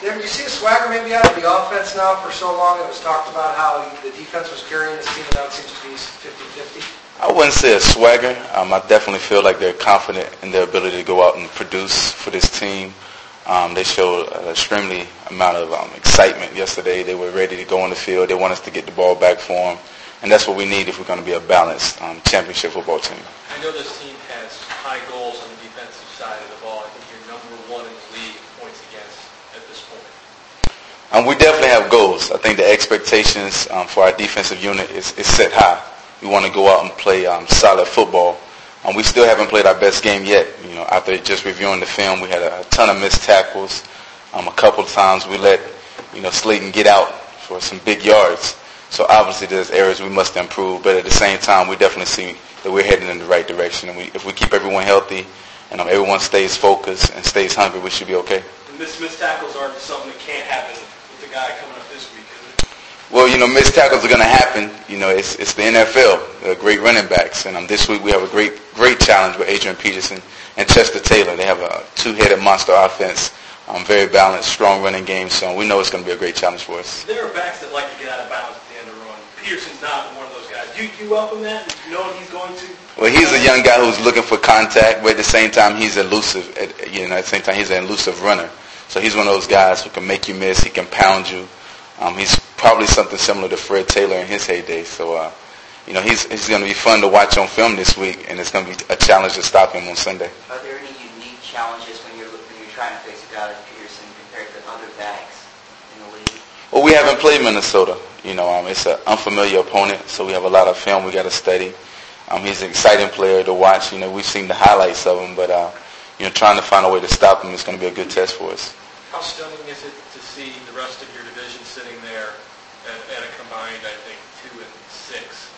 David, do you see a swagger maybe out of the offense now? For so long it was talked about how the defense was carrying this team, and now it seems to be 50-50. I wouldn't say a swagger. I definitely feel like they're confident in their ability to go out and produce for this team. They showed an extremely amount of excitement yesterday. They were ready to go on the field. They want us to get the ball back for them. And that's what we need if we're going to be a balanced championship football team. I know this team has high goals on the defensive side of the ball. I think you're number one in the league points against at this point. We definitely have goals. I think the expectations for our defensive unit is set high. We want to go out and play solid football. We still haven't played our best game yet. After just reviewing the film, we had a ton of missed tackles. A couple of times we let Slayton get out for some big yards. So obviously there's areas we must improve, but at the same time we definitely see that we're heading in the right direction. And if we keep everyone healthy and everyone stays focused and stays hungry, we should be okay. And missed tackles aren't something that can't happen with the guy coming up this week, is it? Well, missed tackles are going to happen. It's the NFL. They're great running backs. And this week we have a great challenge with Adrian Peterson and Chester Taylor. They have a two-headed monster offense, very balanced, strong running game. So we know it's going to be a great challenge for us. There are backs that like to get out of bounds at the end of the run. Peterson's not one of those guys. Do you welcome that? Knowing he's going to? Well, he's a young guy who's looking for contact, but at the same time he's elusive. At the same time he's an elusive runner. So he's one of those guys who can make you miss. He can pound you. He's probably something similar to Fred Taylor in his heyday. So, he's going to be fun to watch on film this week, and it's going to be a challenge to stop him on Sunday. Are there any unique challenges when you're trying to face a guy like Peterson compared to other backs in the league? Well, we haven't played Minnesota. It's an unfamiliar opponent, so we have a lot of film we got to study. He's an exciting player to watch. We've seen the highlights of him, but trying to find a way to stop him is going to be a good test for us. How stunning is it to see the rest of your division sitting there at a combined, I think, 2-6?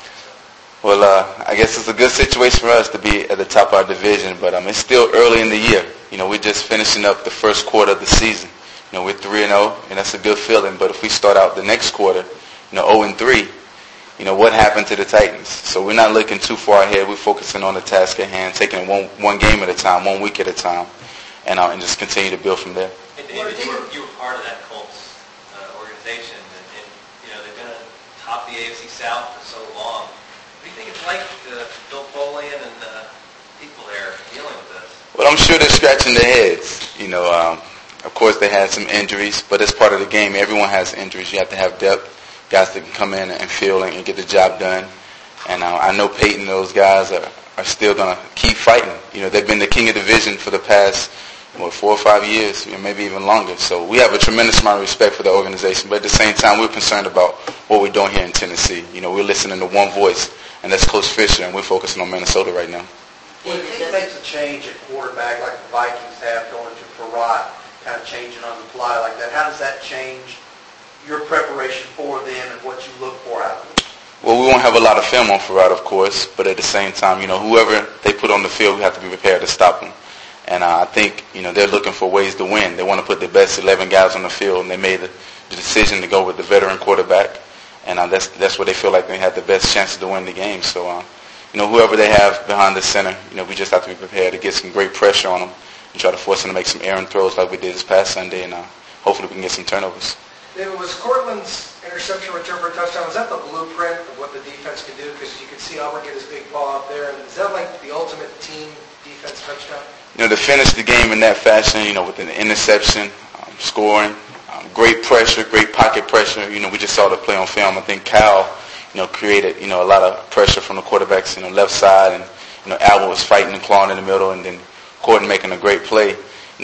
Well, I guess it's a good situation for us to be at the top of our division, but it's still early in the year. We're just finishing up the first quarter of the season. We're 3-0, and that's a good feeling. But if we start out the next quarter, 0-3, what happened to the Titans? So we're not looking too far ahead. We're focusing on the task at hand, taking one game at a time, 1 week at a time, and just continue to build from there. And David, you were part of that Colts organization, and they've been atop the AFC South for so long. What do you think it's like, Bill Polian and people there dealing with this? Well, I'm sure they're scratching their heads. Of course they had some injuries, but it's part of the game. Everyone has injuries. You have to have depth, guys that can come in and fill and get the job done. And I know Peyton and those guys are still going to keep fighting. They've been the king of division for the past 4 or 5 years, maybe even longer. So we have a tremendous amount of respect for the organization, but at the same time we're concerned about what we're doing here in Tennessee. We're listening to one voice, and that's Coach Fisher, and we're focusing on Minnesota right now. When the team makes a change at quarterback like the Vikings have, going to Farad, kind of changing on the fly like that, how does that change your preparation for them and what you look for out of them? Well, we won't have a lot of film on Farad, of course, but at the same time, whoever they put on the field, we have to be prepared to stop them. And I think, they're looking for ways to win. They want to put the best 11 guys on the field, and they made the decision to go with the veteran quarterback. And that's where they feel like they have the best chances to win the game. So, whoever they have behind the center, we just have to be prepared to get some great pressure on them and try to force them to make some errant throws like we did this past Sunday, and hopefully we can get some turnovers. David, was Cortland's interception return for a touchdown, was that the blueprint of what the defense can do? Because you could see Auburn get his big ball out there. And is that like the ultimate team defense touchdown? To finish the game in that fashion, with an interception, scoring, great pressure, great pocket pressure. We just saw the play on film. I think Kyle, created, a lot of pressure from the quarterbacks, left side, and, Albert was fighting and clawing in the middle, and then Corton making a great play.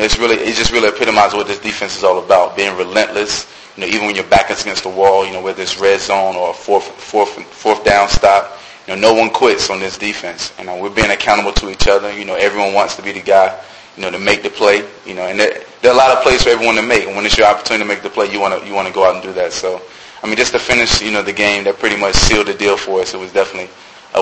It just really epitomizes what this defense is all about, being relentless. Even when your back is against the wall, whether it's red zone or a fourth down stop, no one quits on this defense. We're being accountable to each other. Everyone wants to be the guy, to make the play. And there are a lot of plays for everyone to make. And when it's your opportunity to make the play, you want to go out and do that. So, just to finish, the game, that pretty much sealed the deal for us. It was definitely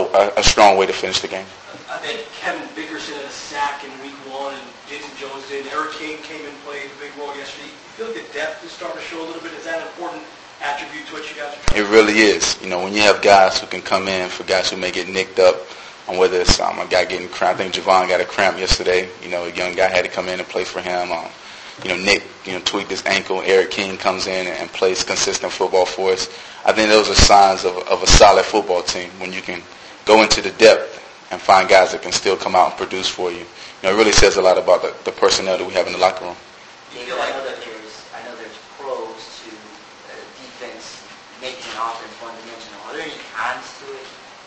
a strong way to finish the game. I think Kevin Bickerson had a sack in week 1, and Jason Jones did. Eric Kane came and played a big role yesterday. You feel like the depth is starting to show a little bit? Is that an important attribute to what you guys are trying to do? It really is. When you have guys who can come in for guys who may get nicked up, whether it's a guy getting cramp. I think Javon got a cramp yesterday. A young guy had to come in and play for him. Nick, tweaked his ankle. Eric King comes in and plays consistent football for us. I think those are signs of a solid football team when you can go into the depth and find guys that can still come out and produce for you. It really says a lot about the personnel that we have in the locker room. David, I know there's pros to defense making an offense one-dimensional. Are there any cons to it?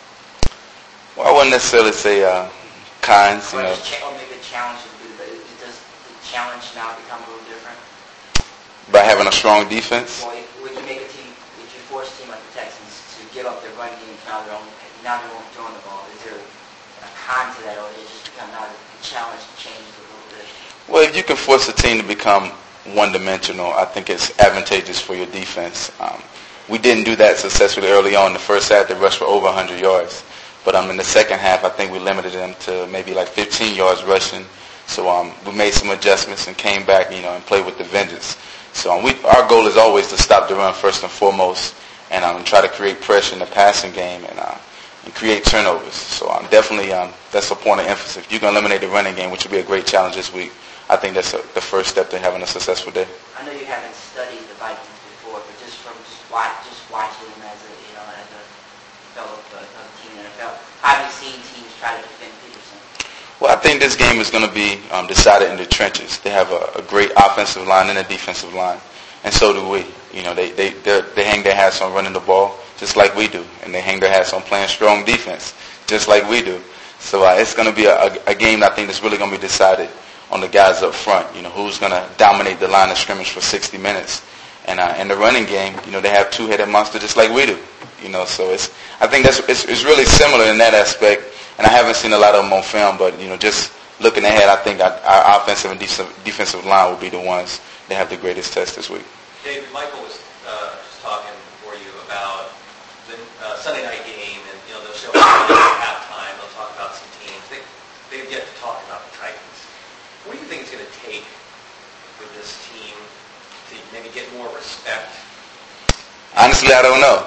Well, I wouldn't necessarily say cons. Or maybe a challenge. Does the challenge now become a little different? By having a strong defense? Well, when you make a team, if you force a team like the Texans to give up their run game, now they won't throw the ball. Is there a con to that, or it just become now the challenge changes a little bit? Well, if you can force a team to become one-dimensional, I think it's advantageous for your defense. We didn't do that successfully early on. The first half, they rushed for over 100 yards. But in the second half, I think we limited them to maybe like 15 yards rushing. So we made some adjustments and came back, and played with the vengeance. So our goal is always to stop the run first and foremost, and try to create pressure in the passing game and create turnovers. So definitely that's a point of emphasis. If you can eliminate the running game, which would be a great challenge this week, I think that's the first step to having a successful day. I know you haven't studied the Vikings before, but just watching them as a fellow team in the NFL, how have you seen teams try to defend Peterson? Well, I think this game is going to be decided in the trenches. They have a great offensive line and a defensive line, and so do we. They hang their hats on running the ball just like we do, and they hang their hats on playing strong defense just like we do. So it's going to be a game that I think that's really going to be decided on the guys up front. Who's going to dominate the line of scrimmage for 60 minutes. And in the running game, they have two-headed monster just like we do. So I think it's really similar in that aspect. And I haven't seen a lot of them on film, but just looking ahead, I think our offensive and defensive line will be the ones that have the greatest test this week. David, Michael was just talking before you about the Sunday night game, and they'll show at halftime. They'll talk about some teams. They've yet to talk about the Titans. What do you think it's going to take for this team to maybe get more respect? Honestly, I don't know.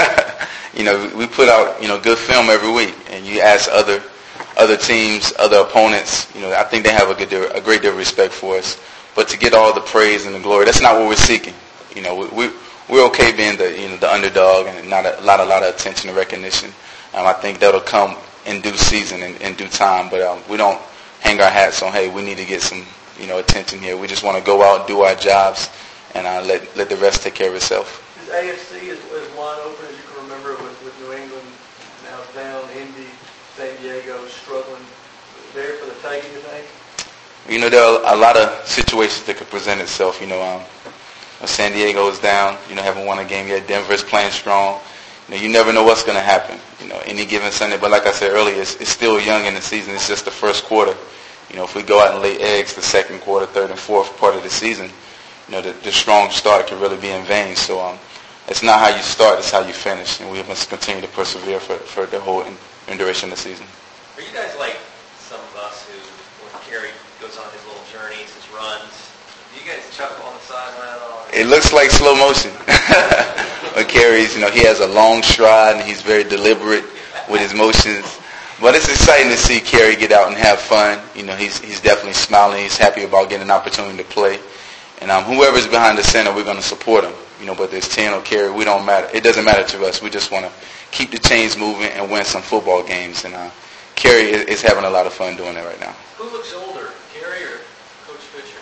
We put out good film every week, and you ask other teams, other opponents. I think they have a great deal of respect for us. But to get all the praise and the glory, that's not what we're seeking. We're okay being the underdog and not a lot of attention and recognition. I think that'll come in due season and in due time. But we don't hang our hats on, hey, we need to get some attention here. We just want to go out, do our jobs, and let the rest take care of itself. Is AFC as wide open as you can remember with New England now down, Indy, San Diego struggling there for the taking, you think? There are a lot of situations that could present itself. San Diego is down, haven't won a game yet. Denver is playing strong. You never know what's going to happen, any given Sunday. But like I said earlier, it's still young in the season. It's just the first quarter. If we go out and lay eggs the second quarter, third, and fourth part of the season, the strong start could really be in vain. So it's not how you start, it's how you finish. And we must continue to persevere for the whole duration of the season. Are you guys like some of us who, when Kerry goes on his little journeys, his runs, do you guys chuckle on the sideline at all? It looks like slow motion. But Kerry's, he has a long stride and he's very deliberate with his motions. But it's exciting to see Kerry get out and have fun. He's definitely smiling. He's happy about getting an opportunity to play. And whoever's behind the center, we're going to support him. But there's 10 or Kerry, we don't matter. It doesn't matter to us. We just want to keep the chains moving and win some football games. And Kerry is having a lot of fun doing it right now. Who looks older, Kerry or Coach Fisher?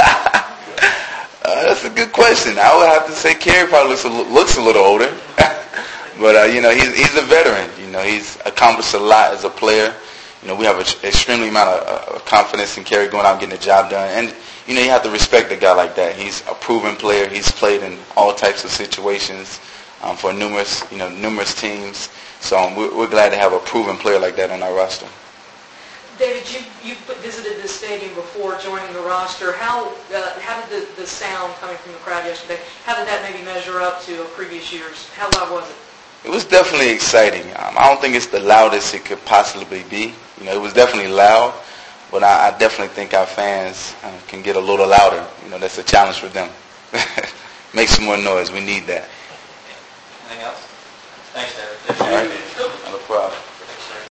That's a good question. I would have to say Kerry probably looks a little older. But, he's a veteran. He's accomplished a lot as a player. We have an extremely amount of confidence in Kerry going out and getting the job done. And, you have to respect a guy like that. He's a proven player. He's played in all types of situations for numerous teams. So we're glad to have a proven player like that on our roster. David, you visited this stadium before joining the roster. How did the sound coming from the crowd yesterday, how did that maybe measure up to previous years? How loud was it? It was definitely exciting. I don't think it's the loudest it could possibly be. It was definitely loud, but I definitely think our fans can get a little louder. That's a challenge for them. Make some more noise. We need that. Anything else? Thanks, David. All right. No problem.